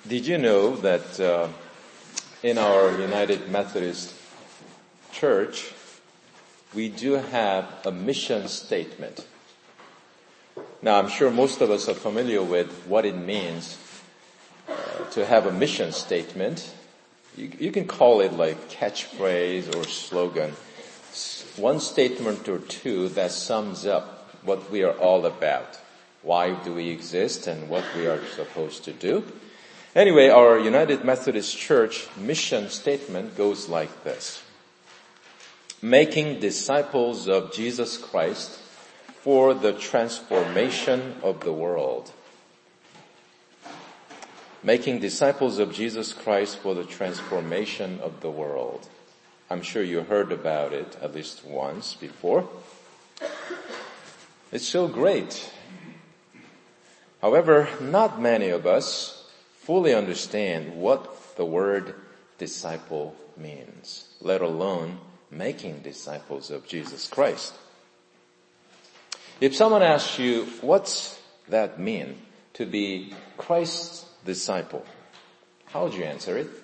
Did you know that in our United Methodist Church, we do have a mission statement? Now, I'm sure most of us are familiar with what it means to have a mission statement. You can call it like catchphrase or slogan. One statement or two that sums up what we are all about. Why do we exist and what we are supposed to do? Anyway, our United Methodist Church mission statement goes like this. Making disciples of Jesus Christ for the transformation of the world. Making disciples of Jesus Christ for the transformation of the world. I'm sure you heard about it at least once before. It's so great. However, not many of us fully understand what the word disciple means, let alone making disciples of Jesus Christ. If someone asks you, what's that mean to be Christ's disciple? How would you answer it?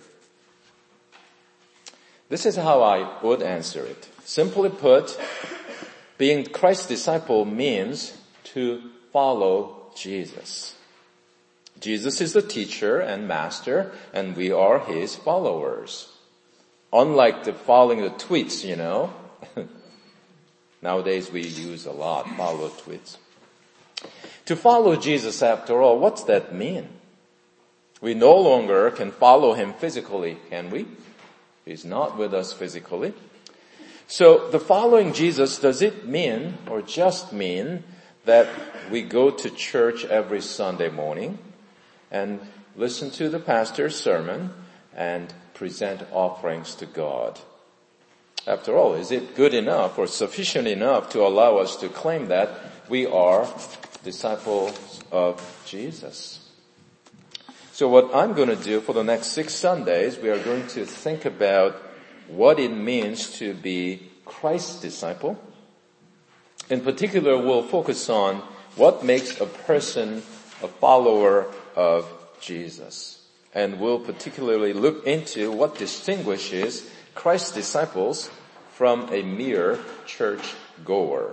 This is how I would answer it. Simply put, being Christ's disciple means to follow Jesus. Jesus is the teacher and master, and we are his followers. Unlike the following the tweets, you know. Nowadays we use a lot, follow tweets. To follow Jesus, after all, what's that mean? We no longer can follow him physically, can we? He's not with us physically. So the following Jesus, does it mean or just mean that we go to church every Sunday morning and listen to the pastor's sermon and present offerings to God? After all, is it good enough or sufficient enough to allow us to claim that we are disciples of Jesus? So what I'm going to do for the next 6 Sundays, we are going to think about what it means to be Christ's disciple. In particular, we'll focus on what makes a person a follower of Jesus. And we'll particularly look into what distinguishes Christ's disciples from a mere church goer.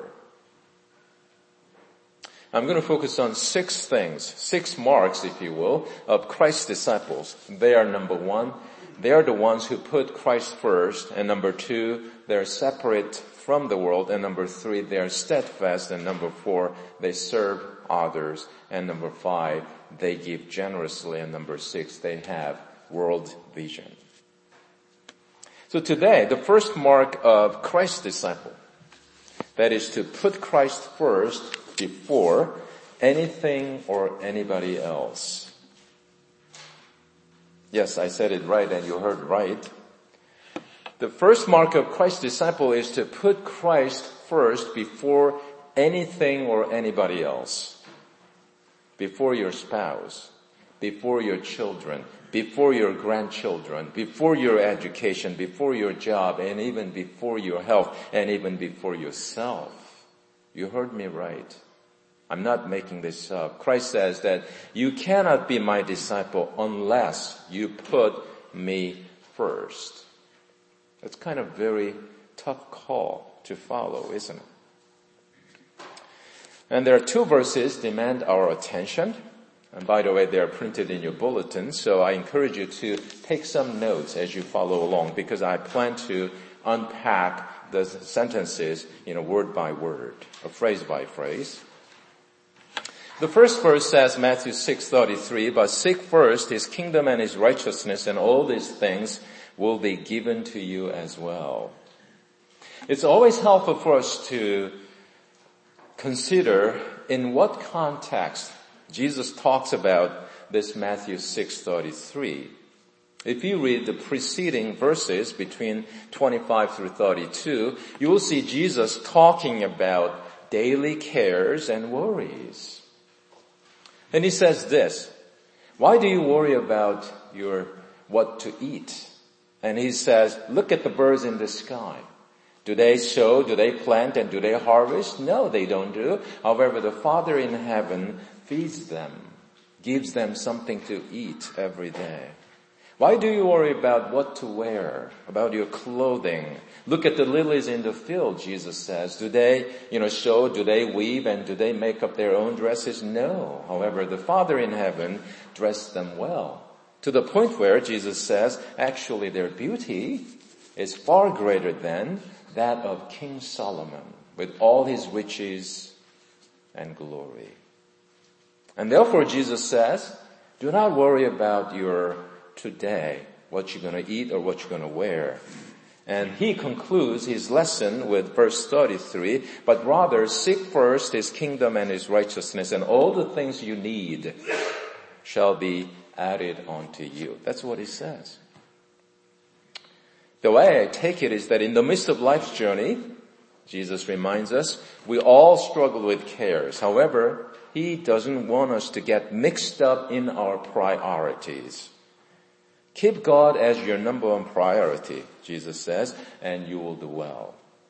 I'm going to focus on 6 things, 6 marks, if you will, of Christ's disciples. They are number 1, they are the ones who put Christ first, and number 2, they're separate from the world, and number 3, they are steadfast, and number 4, they serve others, and number 5, they give generously, and number 6, they have world vision. So today, the first mark of Christ's disciple, that is to put Christ first before anything or anybody else. Yes, I said it right and you heard right. The first mark of Christ's disciple is to put Christ first before anything or anybody else. Before your spouse, before your children, before your grandchildren, before your education, before your job, and even before your health, and even before yourself. You heard me right. I'm not making this up. Christ says that you cannot be my disciple unless you put me first. It's kind of very tough call to follow, isn't it? And there are 2 verses demand our attention. And by the way, they are printed in your bulletin, so I encourage you to take some notes as you follow along because I plan to unpack the sentences, word by word, or phrase by phrase. The first verse says, Matthew 6:33, but seek first his kingdom and his righteousness, and all these things will be given to you as well. It's always helpful for us to consider in what context Jesus talks about this Matthew 6:33. If you read the preceding verses between 25 through 32, you will see Jesus talking about daily cares and worries. And he says this, why do you worry about what to eat? And he says, look at the birds in the sky. Do they sow, do they plant, and do they harvest? No, they don't do. However, the Father in heaven feeds them. gives them something to eat every day. Why do you worry about what to wear, about your clothing? Look at the lilies in the field, Jesus says. Do they, sow, do they weave, and do they make up their own dresses? No. However, the Father in heaven dressed them well. To the point where Jesus says, actually their beauty is far greater than that of King Solomon, with all his riches and glory. And therefore Jesus says, do not worry about your today, what you're going to eat or what you're going to wear. And he concludes his lesson with verse 33, but rather seek first his kingdom and his righteousness, and all the things you need shall be added unto you. That's what he says. The way I take it is that in the midst of life's journey, Jesus reminds us, we all struggle with cares. However, he doesn't want us to get mixed up in our priorities. Keep God as your number one priority, Jesus says, and you will do well.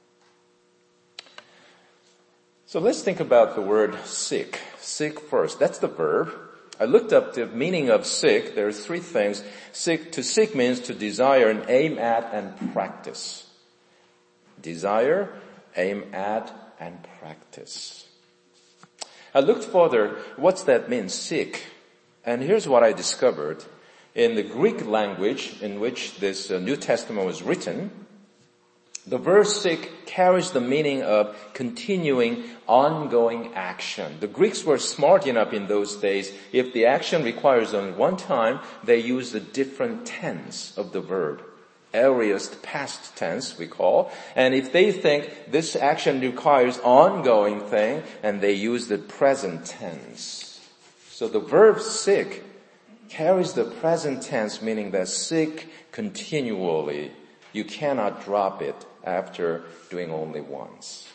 So let's think about the word seek. Seek first. That's the verb. I looked up the meaning of seek. There are three things. To seek means to desire and aim at and practice. Desire, aim at, and practice. I looked further. What's that mean, seek? And here's what I discovered. In the Greek language in which this New Testament was written, the verb seek carries the meaning of continuing, ongoing action. The Greeks were smart enough in those days, if the action requires only one time, they used a different tense of the verb. Aorist past tense, we call. And if they think this action requires ongoing thing, and they use the present tense. So the verb seek carries the present tense, meaning that seek continually. You cannot drop it after doing only once.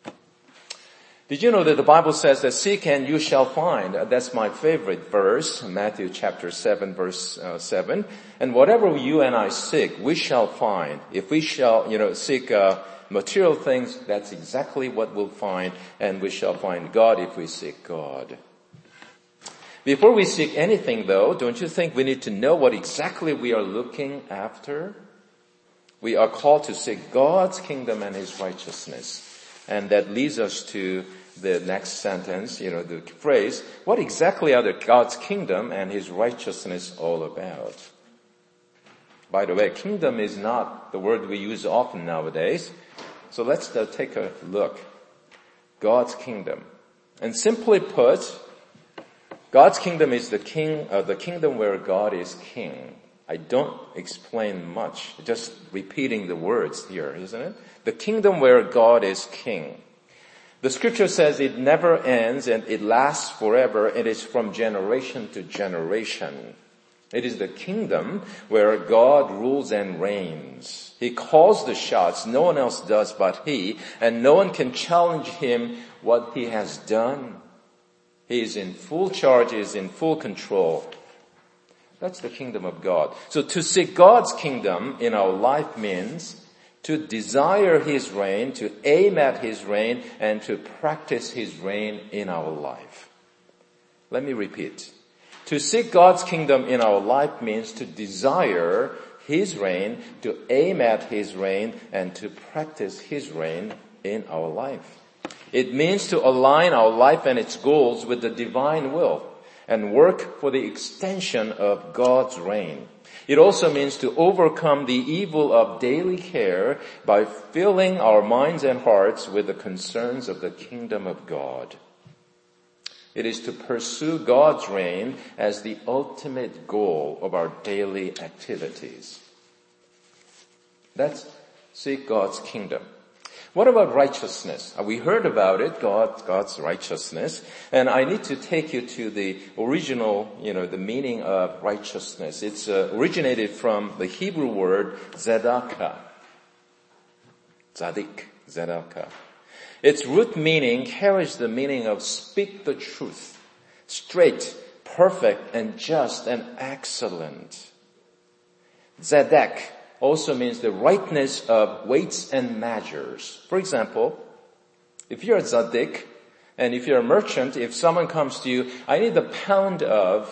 Did you know that the Bible says that seek and you shall find? That's my favorite verse, Matthew chapter 7 verse 7. And whatever you and I seek, we shall find. If we shall, seek material things, that's exactly what we'll find. And we shall find God if we seek God. Before we seek anything though, don't you think we need to know what exactly we are looking after? We are called to seek God's kingdom and his righteousness. And that leads us to the next sentence, the phrase, what exactly are God's kingdom and his righteousness all about? By the way, kingdom is not the word we use often nowadays. So let's take a look. God's kingdom. And simply put, God's kingdom is the kingdom where God is king. I don't explain much, just repeating the words here, isn't it? The kingdom where God is king. The scripture says it never ends and it lasts forever. It is from generation to generation. It is the kingdom where God rules and reigns. He calls the shots. No one else does but he. And no one can challenge him what he has done. He is in full charge, he is in full control. That's the kingdom of God. So to seek God's kingdom in our life means to desire his reign, to aim at his reign, and to practice his reign in our life. Let me repeat. To seek God's kingdom in our life means to desire his reign, to aim at his reign, and to practice his reign in our life. It means to align our life and its goals with the divine will and work for the extension of God's reign. It also means to overcome the evil of daily care by filling our minds and hearts with the concerns of the kingdom of God. It is to pursue God's reign as the ultimate goal of our daily activities. That's seek God's kingdom. What about righteousness? We heard about it, God's righteousness. And I need to take you to the original, the meaning of righteousness. It's originated from the Hebrew word tzedakah. Tzedakah. Its root meaning carries the meaning of speak the truth, straight, perfect, and just, and excellent. Tzedek also means the rightness of weights and measures. For example, if you're a tzaddik, And if you're a merchant, if someone comes to you, I need a pound of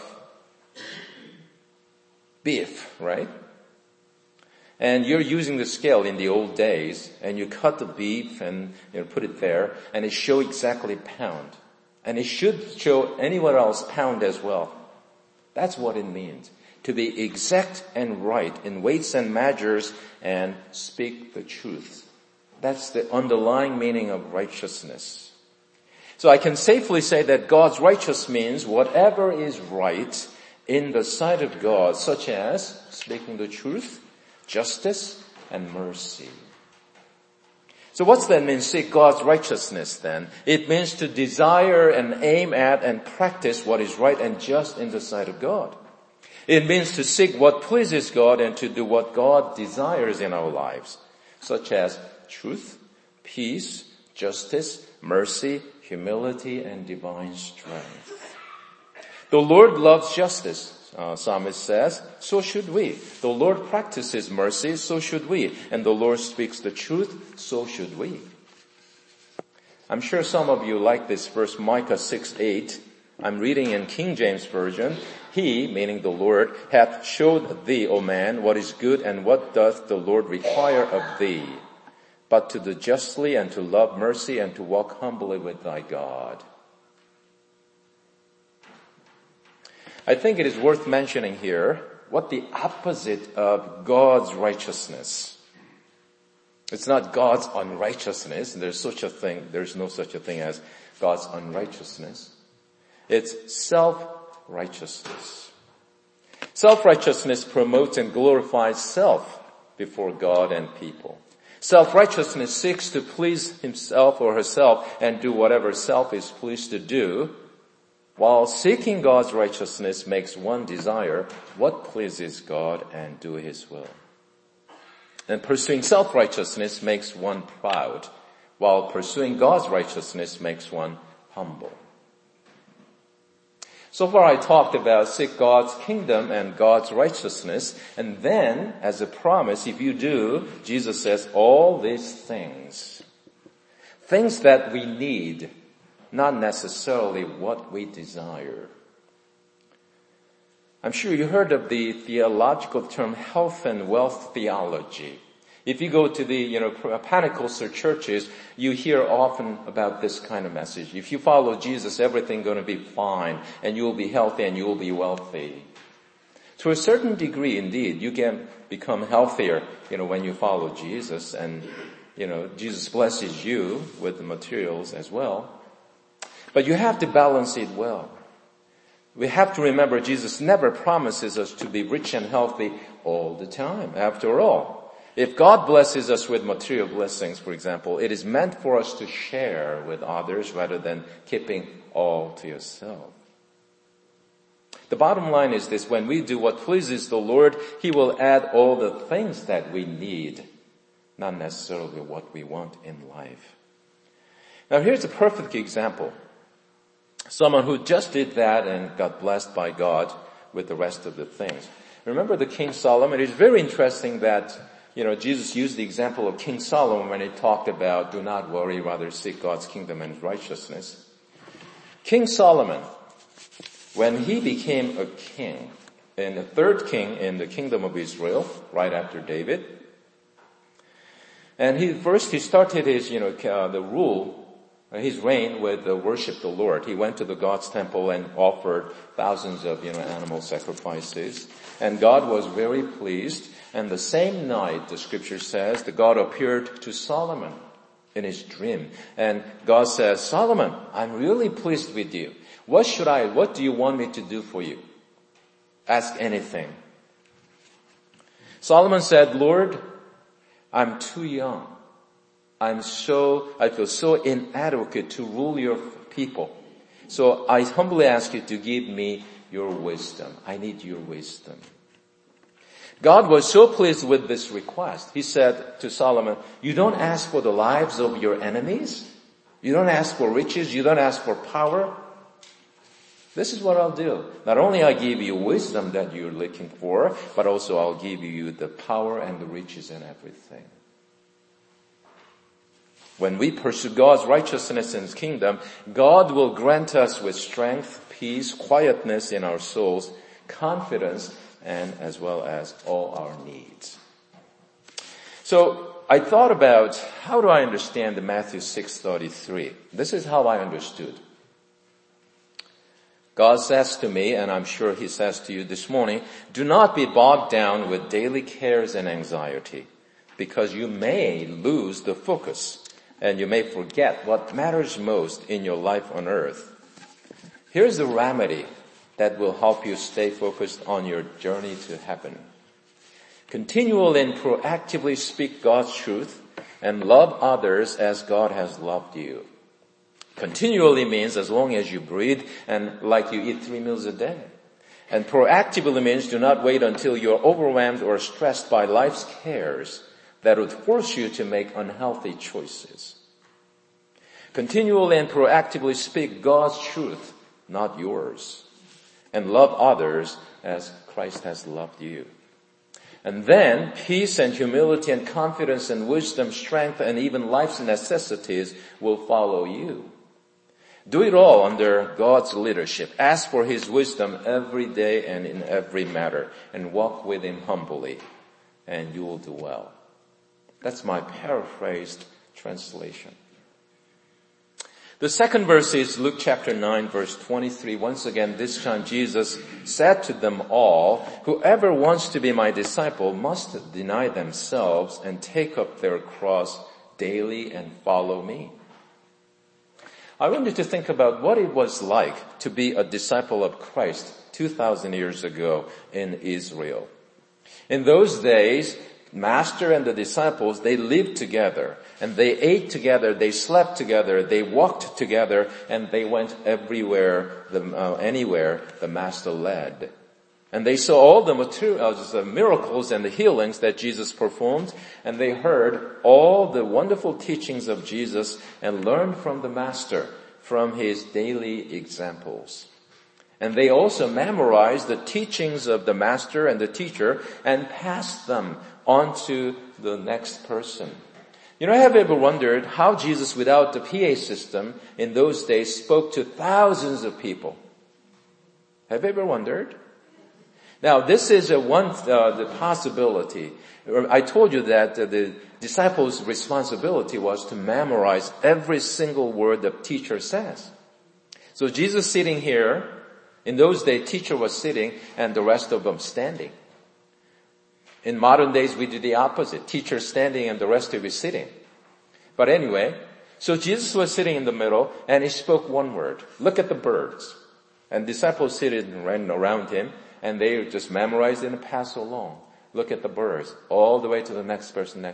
beef, right? And you're using the scale in the old days, and you cut the beef and put it there, and it shows exactly pound. And it should show anyone else pound as well. That's what it means. To be exact and right in weights and measures and speak the truth. That's the underlying meaning of righteousness. So I can safely say that God's righteous means whatever is right in the sight of God, such as speaking the truth, justice, and mercy. So what's that mean, seek God's righteousness then? It means to desire and aim at and practice what is right and just in the sight of God. It means to seek what pleases God and to do what God desires in our lives, such as truth, peace, justice, mercy, humility, and divine strength. The Lord loves justice. Psalmist says, so should we. The Lord practices mercy, so should we. And the Lord speaks the truth, so should we. I'm sure some of you like this verse, Micah 6:8. I'm reading in King James Version. He, meaning the Lord, hath showed thee, O man, what is good, and what doth the Lord require of thee, but to do justly and to love mercy and to walk humbly with thy God. I think it is worth mentioning here what the opposite of God's righteousness. It's not God's unrighteousness. There's no such a thing as God's unrighteousness. It's self-righteousness. Self-righteousness promotes and glorifies self before God and people. Self-righteousness seeks to please himself or herself and do whatever self is pleased to do, while seeking God's righteousness makes one desire what pleases God and do his will. And pursuing self-righteousness makes one proud, while pursuing God's righteousness makes one humble. So far I talked about seek God's kingdom and God's righteousness, and then as a promise, if you do, Jesus says all these things that we need, not necessarily what we desire. I'm sure you heard of the theological term health and wealth theology. If you go to the, Pentecostal churches, you hear often about this kind of message. If you follow Jesus, everything's going to be fine, and you will be healthy and you will be wealthy. To a certain degree, indeed, you can become healthier, when you follow Jesus, and, Jesus blesses you with the materials as well. But you have to balance it well. We have to remember Jesus never promises us to be rich and healthy all the time. After all, if God blesses us with material blessings, for example, it is meant for us to share with others rather than keeping all to yourself. The bottom line is this: when we do what pleases the Lord, He will add all the things that we need, not necessarily what we want in life. Now here's a perfect example. Someone who just did that and got blessed by God with the rest of the things. Remember the King Solomon? It's very interesting that, Jesus used the example of King Solomon when he talked about do not worry, rather seek God's kingdom and righteousness. King Solomon, when he became a king, and the third king in the kingdom of Israel, right after David, and he started his, his reign with worship the Lord. He went to the God's temple and offered thousands of, animal sacrifices. And God was very pleased. And the same night, the scripture says, the God appeared to Solomon in his dream. And God says, Solomon, I'm really pleased with you. What do you want me to do for you? Ask anything. Solomon said, Lord, I'm too young. I feel so inadequate to rule your people. So I humbly ask you to give me your wisdom. I need your wisdom. God was so pleased with this request. He said to Solomon, you don't ask for the lives of your enemies. You don't ask for riches. You don't ask for power. This is what I'll do. Not only I'll give you wisdom that you're looking for, but also I'll give you the power and the riches and everything. When we pursue God's righteousness and His kingdom, God will grant us with strength, peace, quietness in our souls, confidence, and as well as all our needs. So I thought about how do I understand the Matthew 6:33. This is how I understood. God says to me, and I'm sure He says to you this morning, do not be bogged down with daily cares and anxiety, because you may lose the focus and you may forget what matters most in your life on earth. Here's the remedy that will help you stay focused on your journey to heaven. Continually and proactively speak God's truth and love others as God has loved you. Continually means as long as you breathe and like you eat 3 meals a day. And proactively means do not wait until you're overwhelmed or stressed by life's cares that would force you to make unhealthy choices. Continually and proactively speak God's truth, not yours. And love others as Christ has loved you. And then peace and humility and confidence and wisdom, strength, and even life's necessities will follow you. Do it all under God's leadership. Ask for His wisdom every day and in every matter, and walk with Him humbly, and you will do well. That's my paraphrased translation. The second verse is Luke chapter 9, verse 23. Once again, this time Jesus said to them all, whoever wants to be my disciple must deny themselves and take up their cross daily and follow me. I want you to think about what it was like to be a disciple of Christ 2,000 years ago in Israel. In those days, Master and the disciples, they lived together and they ate together, they slept together, they walked together, and they went everywhere, anywhere the Master led. And they saw all the miracles and the healings that Jesus performed, and they heard all the wonderful teachings of Jesus and learned from the Master, from His daily examples. And they also memorized the teachings of the Master and the teacher and passed them on to the next person. Have you ever wondered how Jesus, without the PA system in those days, spoke to thousands of people? Have you ever wondered? Now, this is the possibility. I told you that the disciples' responsibility was to memorize every single word the teacher says. So Jesus sitting here, in those days, teacher was sitting and the rest of them standing. In modern days, we do the opposite. Teacher standing and the rest of you sitting. But anyway, so Jesus was sitting in the middle and He spoke one word. Look at the birds. And disciples sitting around Him and they just memorized it and pass along. Look at the birds. All the way to the next person.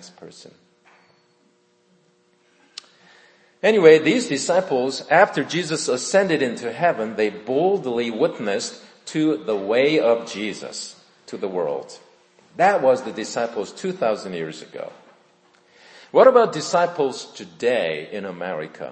Anyway, these disciples, after Jesus ascended into heaven, they boldly witnessed to the way of Jesus to the world. That was the disciples 2,000 years ago. What about disciples today in America?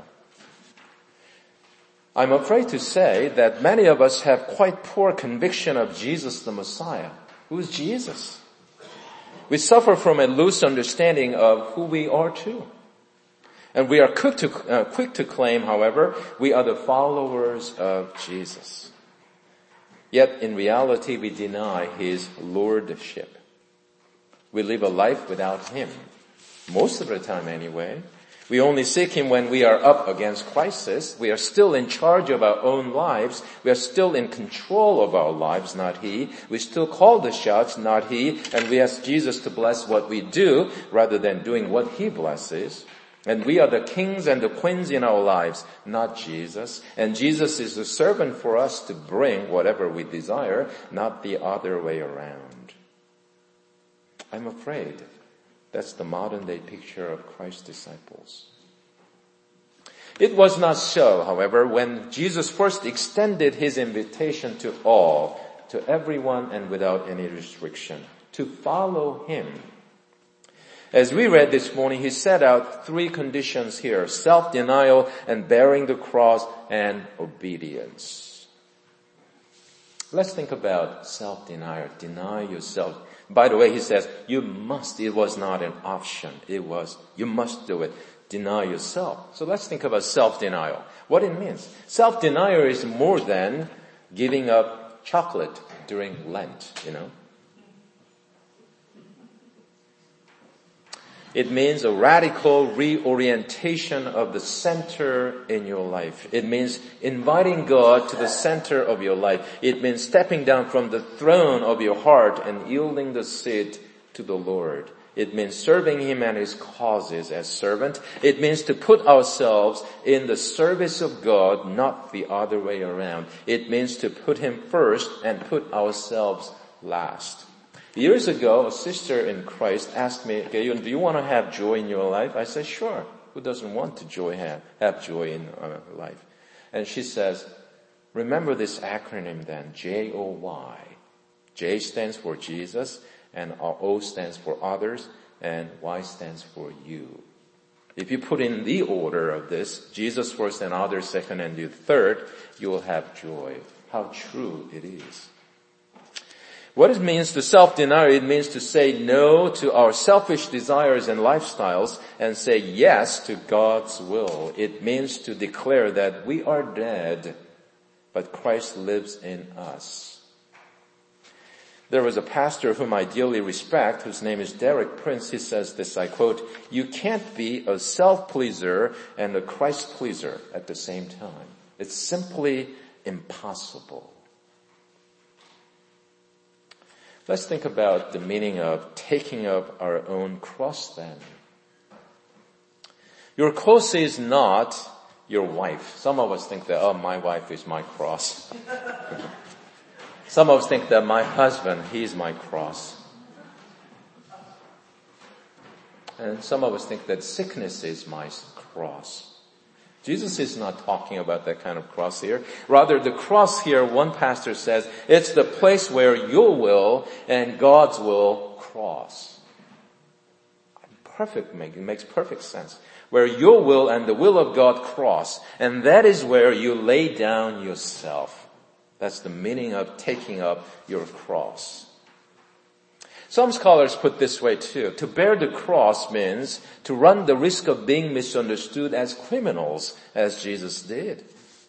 I'm afraid to say that many of us have quite poor conviction of Jesus the Messiah. Who is Jesus? We suffer from a loose understanding of who we are too. And we are quick to claim, however, we are the followers of Jesus. Yet in reality, we deny His lordship. We live a life without Him. Most of the time anyway. We only seek Him when we are up against crisis. We are still in charge of our own lives. We are still in control of our lives, not He. We still call the shots, not He. And we ask Jesus to bless what we do rather than doing what He blesses. And we are the kings and the queens in our lives, not Jesus. And Jesus is a servant for us to bring whatever we desire, not the other way around. I'm afraid that's the modern day picture of Christ's disciples. It was not so, however, when Jesus first extended His invitation to all, to everyone and without any restriction, to follow Him. As we read this morning, He set out 3 conditions here: self-denial and bearing the cross and obedience. Let's think about self-denial. Deny yourself. By the way, He says, you must. It was not an option. It was, you must do it. deny yourself. So let's think about self-denial. What it means. Self-denial is more than giving up chocolate during Lent, It means a radical reorientation of the center in your life. It means inviting God to the center of your life. It means stepping down from the throne of your heart and yielding the seat to the Lord. It means serving Him and His causes as servant. It means to put ourselves in the service of God, not the other way around. It means to put Him first and put ourselves last. Years ago, a sister in Christ asked me, "Gayun, do you want to have joy in your life?" I said, "Sure. Who doesn't want to have joy in life?" And she says, "Remember this acronym then, JOY. J stands for Jesus, and O stands for others, and Y stands for you. If you put in the order of this, Jesus first and others second and you third, you will have joy." How true it is. What it means to self-denial, it means to say no to our selfish desires and lifestyles and say yes to God's will. It means to declare that we are dead, but Christ lives in us. There was a pastor whom I dearly respect, whose name is Derek Prince. He says this, I quote, "You can't be a self-pleaser and a Christ-pleaser at the same time. It's simply impossible." Let's think about the meaning of taking up our own cross then. Your cross is not your wife. Some of us think that, my wife is my cross. Some of us think that my husband, he's my cross. And some of us think that sickness is my cross. Jesus is not talking about that kind of cross here. Rather, the cross here, one pastor says, it's the place where your will and God's will cross. It makes perfect sense. Where your will and the will of God cross. And that is where you lay down yourself. That's the meaning of taking up your cross. Some scholars put this way too. To bear the cross means to run the risk of being misunderstood as criminals, as Jesus did.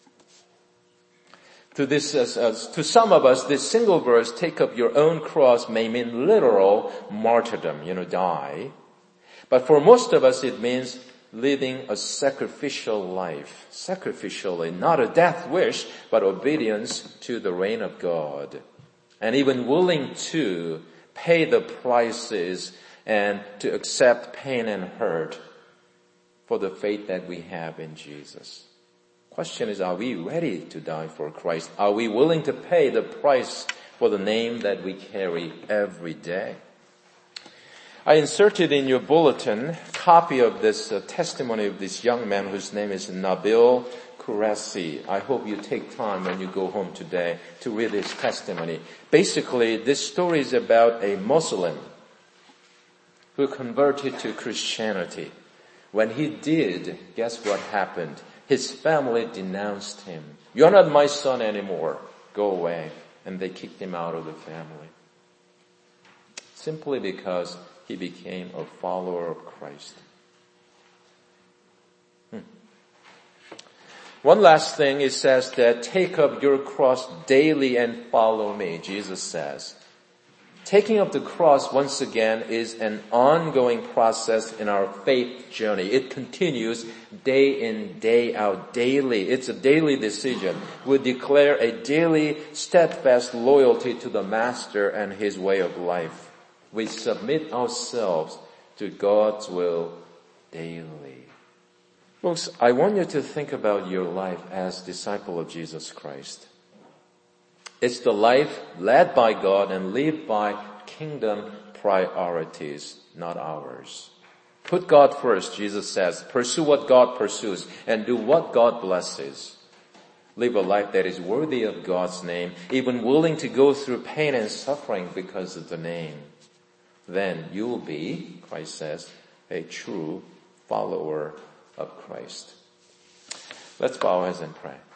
To some of us, this single verse, take up your own cross, may mean literal martyrdom, die. But for most of us, it means living a sacrificial life. Sacrificially, not a death wish, but obedience to the reign of God. And even willing to pay the prices and to accept pain and hurt for the faith that we have in Jesus. Question is, are we ready to die for Christ? Are we willing to pay the price for the name that we carry every day? I inserted in your bulletin a copy of this testimony of this young man whose name is Nabil Qureshi. I hope you take time when you go home today to read his testimony. Basically, this story is about a Muslim who converted to Christianity. When he did, guess what happened? His family denounced him. "You're not my son anymore. Go away." And they kicked him out of the family. Simply because he became a follower of Christ. One last thing, it says that take up your cross daily and follow me, Jesus says. Taking up the cross, once again, is an ongoing process in our faith journey. It continues day in, day out, daily. It's a daily decision. We declare a daily, steadfast loyalty to the Master and His way of life. We submit ourselves to God's will daily. Folks, I want you to think about your life as disciple of Jesus Christ. It's the life led by God and lived by kingdom priorities, not ours. Put God first, Jesus says. Pursue what God pursues and do what God blesses. Live a life that is worthy of God's name, even willing to go through pain and suffering because of the name. Then you will be, Christ says, a true follower of Christ. Let's bow our heads and pray.